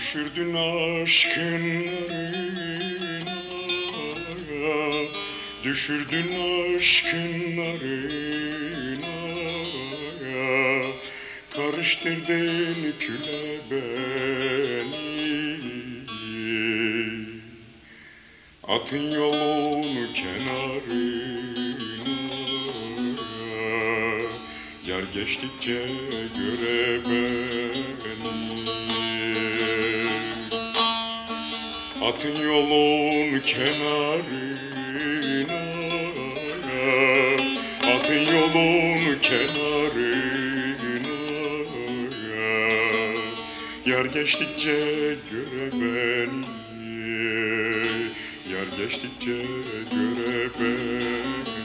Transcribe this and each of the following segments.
Düşürdün aşkın narına, düşürdün aşkın narına, karıştırdın küle beni. Atın yolunu kenarına, yar geçtikçe göre beni. Atın yolun kenarına, atın yolun kenarına, yar geçtikçe göre beni, yar geçtikçe göre beni.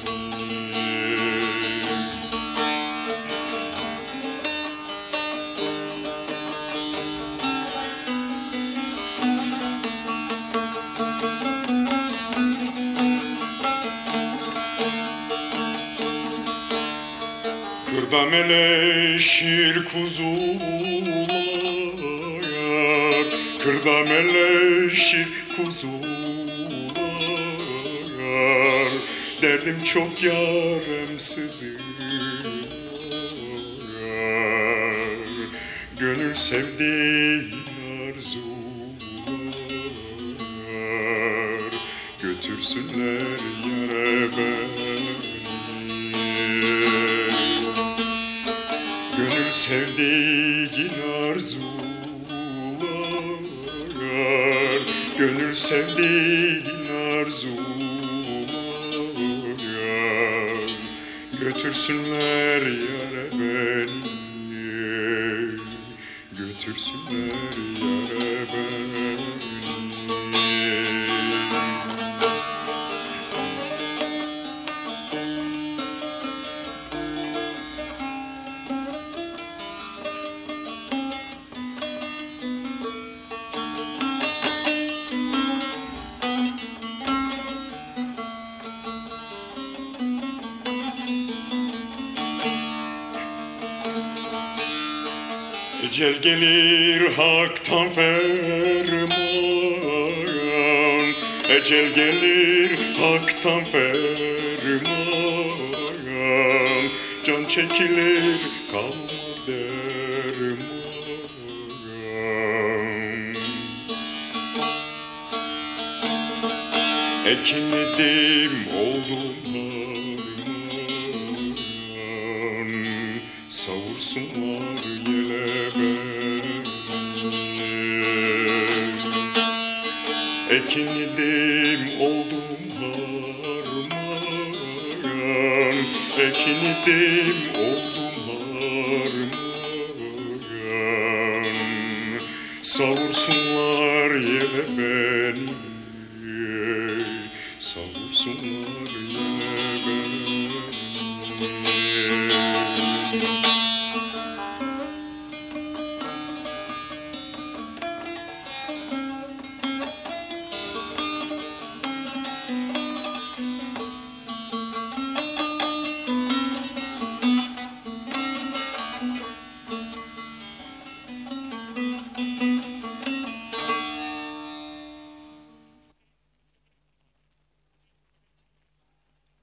Kırda meleşir kuzular, kırda meleşir kuzular, derdim çok yarem sızır, gönül sevdiğin arzular, götürsünler yere beni. Gönül sevdiğin arzular, gönül sevdiğin arzular, götürsünler yare beni, götürsünler yare beni. Ecel gelir haktan ferman, ecel gelir haktan ferman, can çekilir kalmaz derman. Ekindim oldum harman, savursunlar yele beni. Ekindim oldum harman, ekindim oldum harman, savursunlar yele beni.